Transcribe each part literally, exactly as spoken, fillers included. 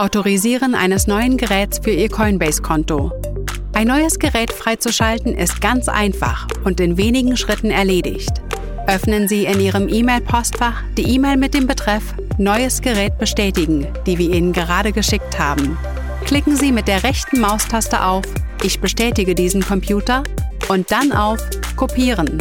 Autorisieren eines neuen Geräts für Ihr Coinbase-Konto. Ein neues Gerät freizuschalten ist ganz einfach und in wenigen Schritten erledigt. Öffnen Sie in Ihrem E-Mail-Postfach die E-Mail mit dem Betreff »Neues Gerät bestätigen«, die wir Ihnen gerade geschickt haben. Klicken Sie mit der rechten Maustaste auf »Ich bestätige diesen Computer« und dann auf »Kopieren«.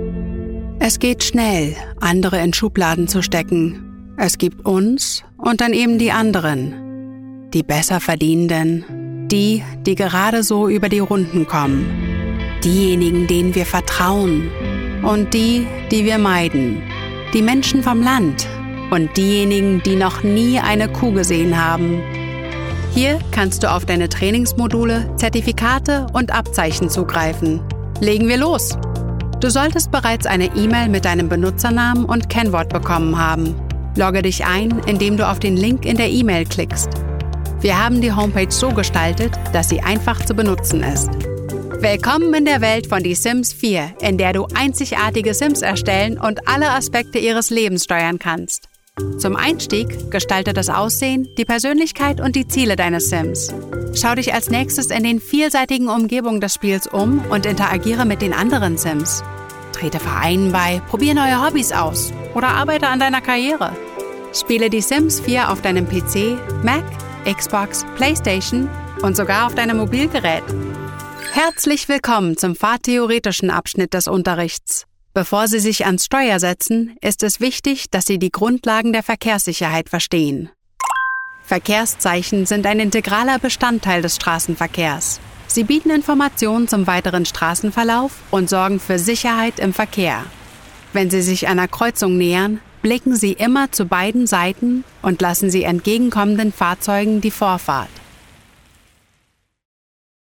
Es geht schnell, andere in Schubladen zu stecken. Es gibt uns und dann eben die anderen. Die Besserverdienenden, die, die gerade so über die Runden kommen. Diejenigen, denen wir vertrauen. Und die, die wir meiden. Die Menschen vom Land und diejenigen, die noch nie eine Kuh gesehen haben. Hier kannst du auf deine Trainingsmodule, Zertifikate und Abzeichen zugreifen. Legen wir los! Du solltest bereits eine E-Mail mit deinem Benutzernamen und Kennwort bekommen haben. Logge dich ein, indem du auf den Link in der E-Mail klickst. Wir haben die Homepage so gestaltet, dass sie einfach zu benutzen ist. Willkommen in der Welt von Die Sims vier, in der du einzigartige Sims erstellen und alle Aspekte ihres Lebens steuern kannst. Zum Einstieg gestalte das Aussehen, die Persönlichkeit und die Ziele deines Sims. Schau dich als nächstes in den vielseitigen Umgebungen des Spiels um und interagiere mit den anderen Sims. Trete Vereinen bei, probiere neue Hobbys aus oder arbeite an deiner Karriere. Spiele Die Sims vier auf deinem P C, Mac, Xbox, PlayStation und sogar auf deinem Mobilgerät. Herzlich willkommen zum fahrtheoretischen Abschnitt des Unterrichts. Bevor Sie sich ans Steuer setzen, ist es wichtig, dass Sie die Grundlagen der Verkehrssicherheit verstehen. Verkehrszeichen sind ein integraler Bestandteil des Straßenverkehrs. Sie bieten Informationen zum weiteren Straßenverlauf und sorgen für Sicherheit im Verkehr. Wenn Sie sich einer Kreuzung nähern, blicken Sie immer zu beiden Seiten und lassen Sie entgegenkommenden Fahrzeugen die Vorfahrt.